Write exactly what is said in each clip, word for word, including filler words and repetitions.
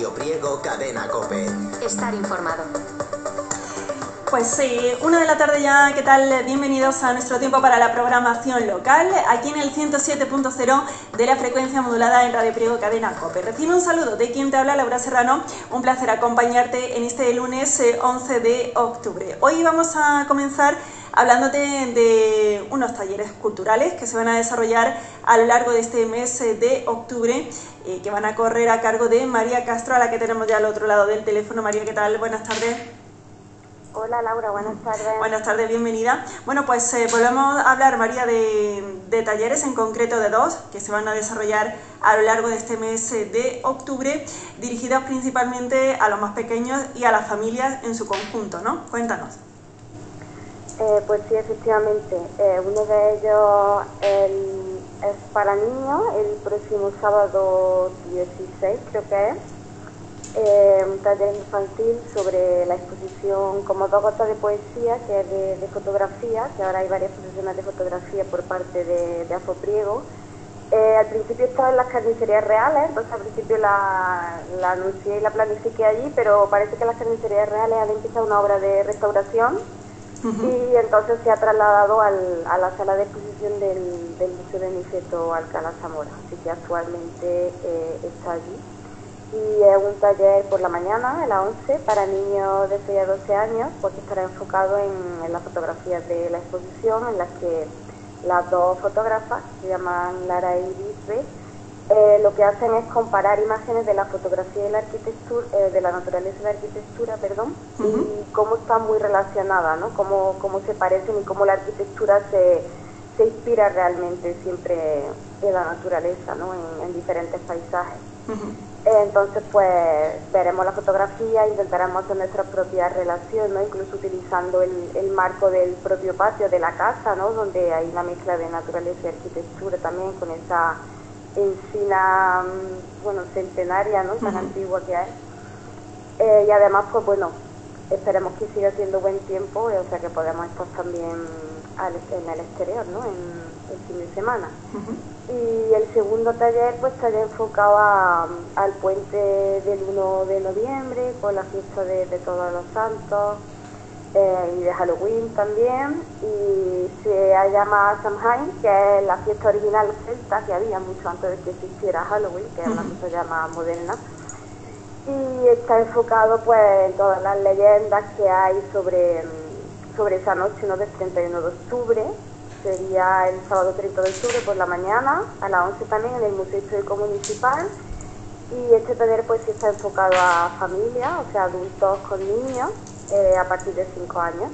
Radio Priego, Cadena COPE. Estar informado. Pues sí, una de la tarde ya, ¿qué tal? Bienvenidos a nuestro tiempo para la programación local, aquí en el ciento siete punto cero de la frecuencia modulada en Radio Priego, Cadena COPE. Recibe un saludo de quien te habla, Laura Serrano, un placer acompañarte en este lunes once de octubre. Hoy vamos a comenzar hablándote de unos talleres culturales que se van a desarrollar a lo largo de este mes de octubre, eh, que van a correr a cargo de María Castro, a la que tenemos ya al otro lado del teléfono. María, ¿qué tal? Buenas tardes. Hola Laura, buenas tardes. Buenas tardes, bienvenida. Bueno, pues eh, volvemos a hablar, María, de, de talleres, en concreto de dos, que se van a desarrollar a lo largo de este mes de octubre, dirigidos principalmente a los más pequeños y a las familias en su conjunto, ¿no? Cuéntanos. Eh, pues sí, efectivamente. Eh, uno de ellos el, es para niños, el próximo sábado dieciséis, creo que es. Eh, un taller infantil sobre la exposición Como dos gotas de poesía, que es de, de fotografía, que ahora hay varias exposiciones de fotografía por parte de, de Afopriego. Eh, al principio estaba en las carnicerías reales, entonces al principio la, la anuncié y la planifiqué allí, pero parece que las carnicerías reales han empezado una obra de restauración. Uh-huh. Y entonces se ha trasladado al, a la sala de exposición del, del Museo de Niceto Alcalá Zamora, así que actualmente eh, está allí. Y es un taller por la mañana, a las once, para niños de seis a doce años, porque estará enfocado en, en las fotografías de la exposición, en las que las dos fotógrafas, que se llaman Lara y Iris, eh, lo que hacen es comparar imágenes de la fotografía y la arquitectura, eh, de la naturaleza y la arquitectura, perdón, uh-huh. y cómo están muy relacionadas, ¿no? Cómo, cómo se parecen y cómo la arquitectura se, se inspira realmente siempre en la naturaleza, ¿no? En, en diferentes paisajes. Uh-huh. Entonces, pues, veremos la fotografía, intentaremos hacer nuestra propia relación, ¿no? Incluso utilizando el, el marco del propio patio de la casa, ¿no? Donde hay una mezcla de naturaleza y arquitectura también, con esa encina, bueno, centenaria, ¿no? Tan uh-huh. antigua que hay. Eh, y además, pues, bueno, esperemos que siga siendo buen tiempo, o sea, que podamos estar también al, en el exterior, ¿no? En el fin de semana. Uh-huh. Y el segundo taller pues estaría enfocado a, al puente del uno de noviembre, con la fiesta de, de Todos los Santos, eh, y de Halloween también, y se llama Samhain, que es la fiesta original celta que había mucho antes de que existiera Halloween, que es una cosa ya más moderna, y está enfocado pues en todas las leyendas que hay sobre, sobre esa noche, ¿no? Del treinta y uno de octubre. Sería el sábado treinta de octubre por la mañana, a las once también, en el Museo Histórico Municipal. Y este taller pues sí está enfocado a familias, o sea, adultos con niños, eh, a partir de cinco años.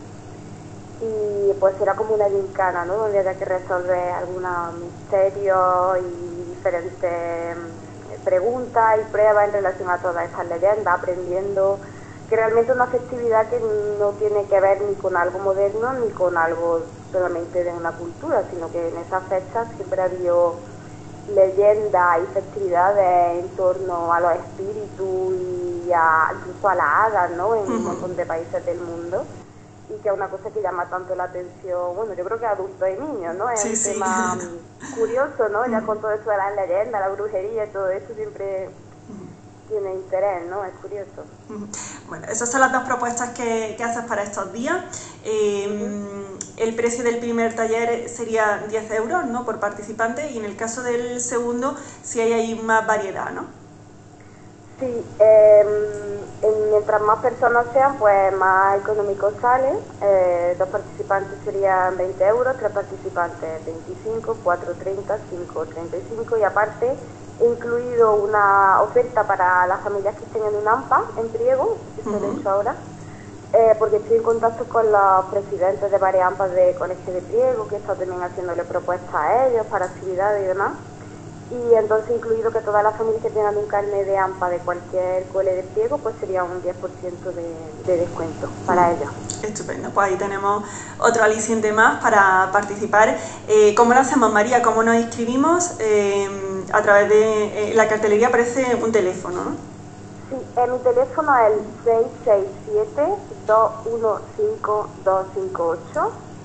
Y pues será como una gincana, ¿no? Donde haya que resolver algunos misterios y diferentes preguntas y pruebas en relación a todas estas leyendas, aprendiendo que realmente es una festividad que no tiene que ver ni con algo moderno ni con algo solamente de una cultura, sino que en esas fechas siempre ha habido leyendas y festividades en torno a los espíritus y a, incluso a las hadas, ¿no? En uh-huh. un montón de países del mundo, y que es una cosa que llama tanto la atención, bueno, yo creo que a adultos y niños, ¿no? Es sí, un sí. tema curioso, ¿no? Uh-huh. Ya con todo eso de las leyendas, la brujería y todo eso siempre uh-huh. tiene interés, ¿no? Es curioso. Uh-huh. Bueno, esas son las dos propuestas que, que haces para estos días. Eh, uh-huh. El precio del primer taller sería diez euros, ¿no? Por participante, y en el caso del segundo sí hay ahí más variedad, ¿no? Sí, eh, mientras más personas sean, pues más económico sale. Eh, dos participantes serían veinte euros, tres participantes veinticinco, cuatro treinta, cinco treinta y cinco, y aparte he incluido una oferta para las familias que estén en un AMPA en Priego, que se lo he hecho ahora, eh, porque estoy en contacto con los presidentes de varias AMPAs de Colegio de Priego, que he estado también haciéndole propuestas a ellos para actividades y demás. Y entonces he incluido que todas las familias que tengan un carnet de AMPA de cualquier cole de Priego, pues sería un diez por ciento de, de descuento para mm. ellos. Estupendo, pues ahí tenemos otro aliciente más para participar. Eh, ¿Cómo lo hacemos, María? ¿Cómo nos inscribimos? Eh, a través de eh, la cartelería aparece un teléfono, ¿no? Sí, eh, mi teléfono es el seis seis siete, dos uno cinco, dos cinco ocho,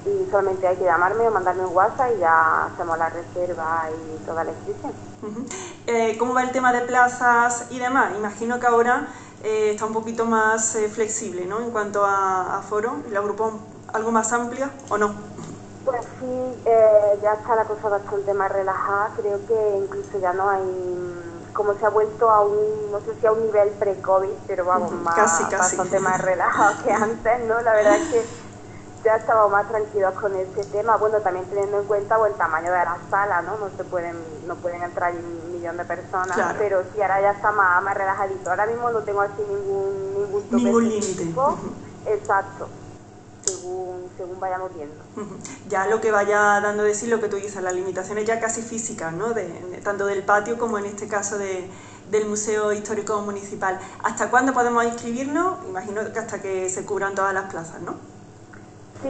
y solamente hay que llamarme o mandarme un WhatsApp y ya hacemos la reserva y toda la inscripción. Uh-huh. eh, ¿Cómo va el tema de plazas y demás? Imagino que ahora eh, está un poquito más eh, flexible, ¿no? En cuanto a, a foro, ¿la grupos algo más amplia o no? Pues sí, eh, ya está la cosa bastante más relajada, creo que incluso ya no hay, como se ha vuelto a un, no sé si a un nivel pre-COVID, pero vamos, Uh-huh. más, casi, casi. bastante más relajado que antes, ¿no? La verdad es que ya estamos más tranquilos con ese tema, bueno, también teniendo en cuenta pues, el tamaño de la sala, ¿no? No se pueden, no pueden entrar un millón de personas, claro. Pero sí, ahora ya está más, más relajadito. Ahora mismo no tengo así ningún, ningún tope ningún límite. Uh-huh. Exacto. Según, según vayamos viendo. Uh-huh. Ya lo que vaya dando de sí lo que tú dices, las limitaciones ya casi físicas, ¿no? De, de, tanto del patio como en este caso de, del Museo Histórico Municipal. ¿Hasta cuándo podemos inscribirnos? Imagino que hasta que se cubran todas las plazas, ¿no? Sí,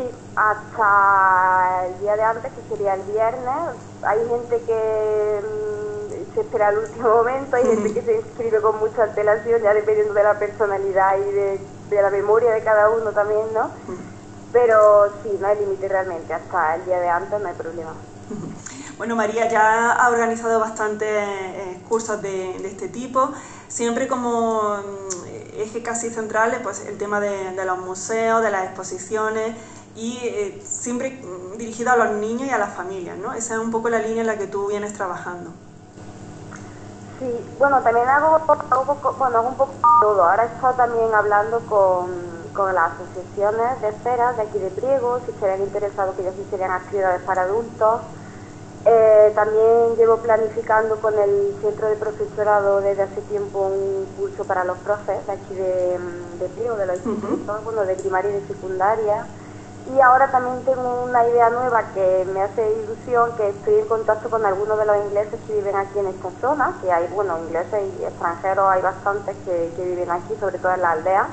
hasta el día de antes, que sería el viernes. Hay gente que mmm, se espera al último momento, hay uh-huh. gente que se inscribe con mucha antelación, ya dependiendo de la personalidad y de, de la memoria de cada uno también, ¿no? Uh-huh. Pero sí, no hay límite realmente, hasta el día de antes no hay problema. Bueno, María ya ha organizado bastantes eh, cursos de, de este tipo, siempre como eh, eje casi central pues, el tema de, de los museos, de las exposiciones y eh, siempre dirigido a los niños y a las familias, ¿no? Esa es un poco la línea en la que tú vienes trabajando. Sí, bueno, también hago, hago, bueno, hago un poco de todo. Ahora he estado también hablando con, con las asociaciones de esferas de aquí de Priego, si estarían interesados que ellos hicieran actividades para adultos. Eh, también llevo planificando con el centro de profesorado desde hace tiempo un curso para los profes de aquí de, de Priego, de los institutos, uh-huh. bueno, de primaria y de secundaria. Y ahora también tengo una idea nueva que me hace ilusión, que estoy en contacto con algunos de los ingleses que viven aquí en esta zona, que hay, bueno, ingleses y extranjeros, hay bastantes que, que viven aquí, sobre todo en la aldea.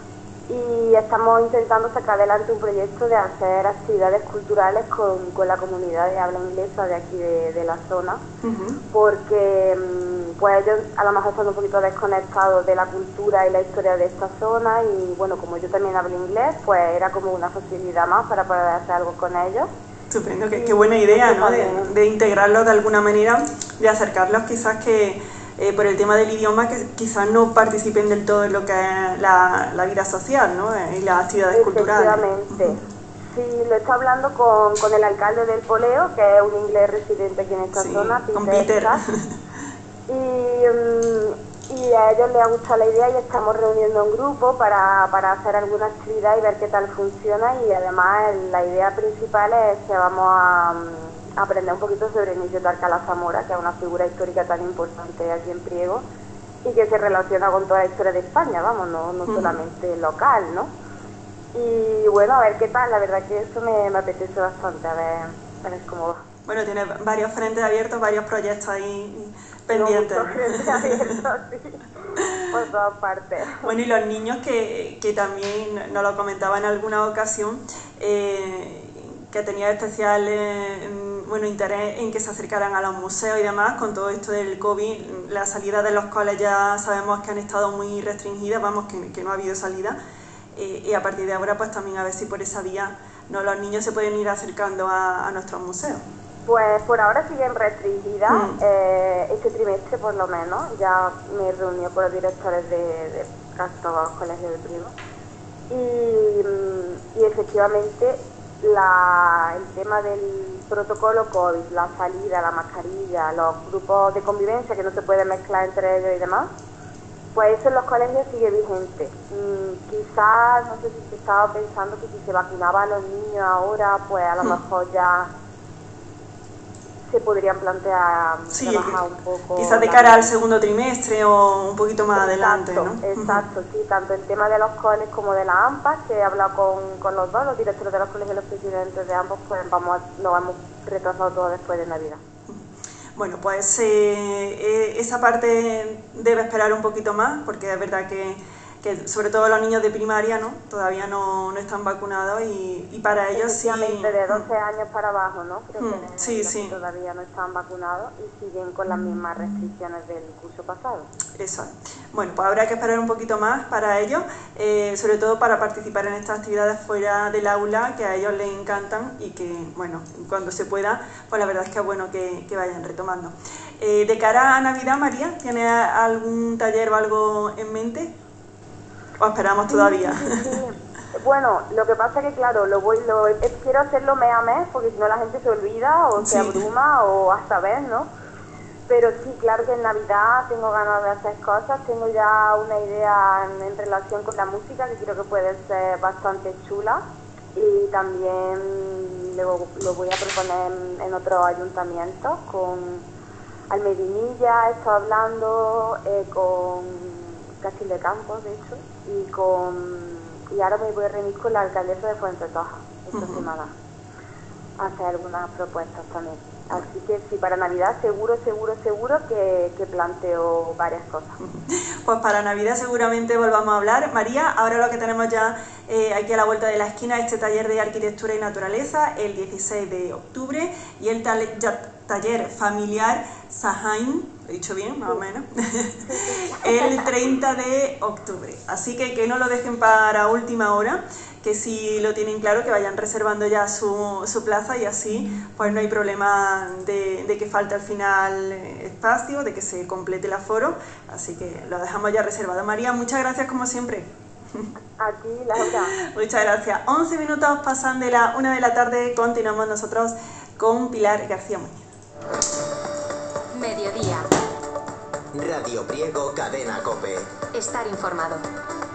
Y estamos intentando sacar adelante un proyecto de hacer actividades culturales con, con la comunidad de habla inglesa de aquí de, de la zona, uh-huh. porque pues ellos a lo mejor están un poquito desconectados de la cultura y la historia de esta zona y bueno, como yo también hablo inglés, pues era como una facilidad más para poder hacer algo con ellos. Estupendo, qué, qué buena idea, ¿no? De, de integrarlos de alguna manera, de acercarlos quizás que Eh, por el tema del idioma, que quizás no participen del todo en lo que es la, la vida social, ¿no? Y las actividades culturales. Efectivamente. Uh-huh. Sí, lo está hablando con, con el alcalde del Poleo, que es un inglés residente aquí en esta sí, zona, Peter. Con Peter. Y, um, y a ellos les ha gustado la idea y estamos reuniendo un grupo para, para hacer alguna actividad y ver qué tal funciona, y además la idea principal es que vamos a aprender un poquito sobre Inicio de Alcalá Zamora, que es una figura histórica tan importante aquí en Priego y que se relaciona con toda la historia de España, vamos, no, no uh-huh. solamente local, ¿no? Y bueno, a ver qué tal, la verdad que eso me, me apetece bastante, a ver, a ver cómo va. Bueno, tiene varios frentes abiertos, varios proyectos ahí pendientes. No, muchos frentes abiertos, sí, por todas partes. Bueno, y los niños que, que también nos lo comentaba en alguna ocasión, eh, que tenía especial eh, bueno, interés en que se acercaran a los museos y demás, con todo esto del COVID, la salida de los coles ya sabemos que han estado muy restringidas, vamos, que, que no ha habido salida, eh, y a partir de ahora pues también a ver si por esa vía no los niños se pueden ir acercando a, a nuestros museos. Pues por ahora siguen restringidas, mm. eh, este trimestre por lo menos, ya me he reunido con los directores de, de casi todos los colegios de Priego, y, y efectivamente La, el tema del protocolo COVID, la salida, la mascarilla, los grupos de convivencia que no se pueden mezclar entre ellos y demás, pues eso en los colegios sigue vigente. Mm, quizás, no sé si se estaba pensando que si se vacunaba a los niños ahora, pues a lo hmm. mejor ya se podrían plantear sí, trabajar un poco. Quizás de cara al segundo trimestre o un poquito más exacto, adelante, ¿no? Exacto, sí, tanto el tema de los coles como de la AMPA, que he hablado con, con los dos, los directores de los colegios y los presidentes de ambos, pues vamos a, lo hemos retrasado todo después de Navidad. Bueno, pues eh, eh, esa parte debe esperar un poquito más, porque es verdad que que sobre todo los niños de primaria, ¿no? Todavía no, no están vacunados y, y para ellos sí... de doce años para abajo, ¿no? Creo Mm, que sí, los sí. que todavía no están vacunados y siguen con las mismas restricciones del curso pasado. Eso es. Bueno, pues habrá que esperar un poquito más para ellos, eh, sobre todo para participar en estas actividades fuera del aula, que a ellos les encantan y que, bueno, cuando se pueda, pues la verdad es que es bueno que, que vayan retomando. Eh, de cara a Navidad, María, ¿tienes algún taller o algo en mente? ¿O esperamos Sí, todavía? sí, sí, sí. Bueno, lo que pasa es que, claro, lo voy, lo, eh, quiero hacerlo mes a mes, porque si no la gente se olvida o Sí. se abruma o hasta ver, ¿no? Pero sí, claro que en Navidad tengo ganas de hacer cosas, tengo ya una idea en, en relación con la música que creo que puede ser bastante chula y también lo, lo voy a proponer en, en otros ayuntamientos, con Almedinilla, he estado hablando eh, con Castil de Campos, de hecho, y con y ahora me voy a reunir con la alcaldesa de Fuentesoja esta Uh-huh. semana a hacer algunas propuestas también. Así que sí, para Navidad seguro, seguro, seguro que, que planteo varias cosas. Pues para Navidad seguramente volvamos a hablar. María, ahora lo que tenemos ya eh, aquí a la vuelta de la esquina, este taller de arquitectura y naturaleza, el dieciséis de octubre, y el tal, ya, taller familiar Sahain, lo he dicho bien, más sí. o menos, el treinta de octubre. Así que que no lo dejen para última hora, que si lo tienen claro, que vayan reservando ya su, su plaza y así pues no hay problema de, de que falte al final espacio, de que se complete el aforo, así que lo dejamos ya reservado. María, muchas gracias como siempre. A ti, Laura. Muchas gracias. once minutos pasan de la una de la tarde, continuamos nosotros con Pilar García Muñoz. Mediodía. Radio Priego, Cadena COPE. Estar informado.